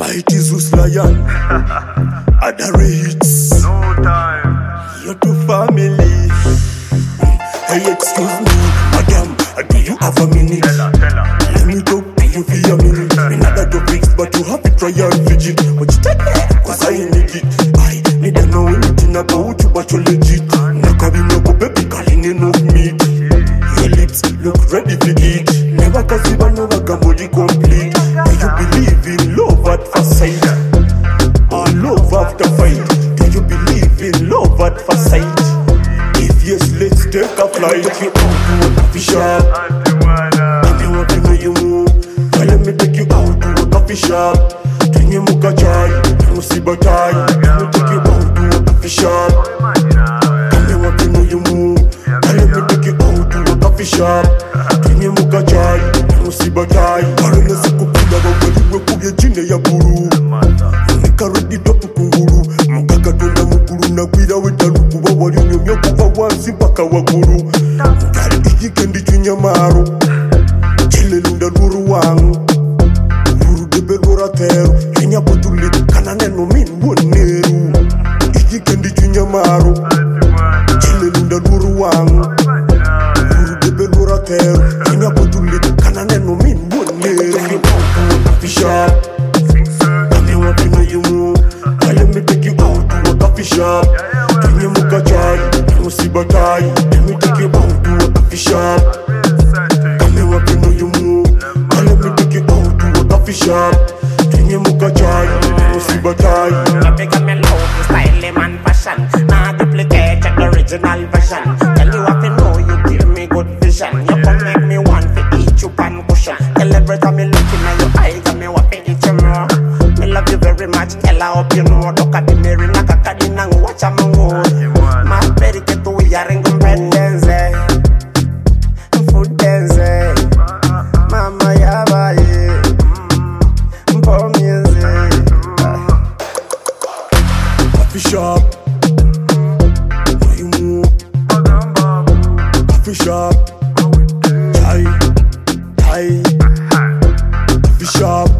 Mighty Zeus Lion, other hits. No time. You're too family. Hey, excuse me, madam, do you have a minute? Tell her. Let me talk to you for a minute. Another topics, but you have to try and fidget. What you take me? Cause I need it. I need to know anything about you, but you're legit. Nakabi no go baby, calling enough meat. Your lips look ready for it. Never cause you never body complete. Do you believe in love at first sight? Or love after fight? Do you believe in love at first sight? If yes, let's take a flight. Take you out to a coffee shop. If you want to know you move, well, let me take you out to a coffee shop. Then you muka chai, you see batai. Let me take you out to a coffee shop. If you want to know you move, well, let me take you out to a coffee shop. Then you muka chai, you see batai. Karuna sikupida wawaliwe kuye jine ya buru. Nikarudi dopu kunguru. Mugaka tunda mukuru na kwira wetaruku. Wawali nyomyo kuwa wansi mpaka waguru. Mugari ikikendi chunyamaro. Chile lunda luru wangu. Luru debe lura teru. Kenya potuli kanane no min woneru. Ikikendi chunyamaro. Chile lunda luru wangu. Luru debe lura teru. Kenya potuli kanane no min woneru. Coffee shop. Tell me what you know you move. Let me take you out to a coffee shop. Then you muka chai, you see batai. Let me take you out to a coffee shop. Tell me what you know you move. Let me take you out to a coffee shop. Then you muka chai, you see batai. You become a love, style, man, passion. Nah, duplicate check the original version. Tell you what you know, you give me good vision. You come make me want to eat you pan cushion. Tell every time you look in your eyes, and me want to eat you more. Me love you very much, tell I hope you know. Look at the mirror, nakakadi nang watch a mango. Mas peri que tu yaring kumpendenze. Food denze. Mama yabaye. Mpomienze. Coffee shop. Where you move? Coffee shop. Chai. Chai. Coffee shop.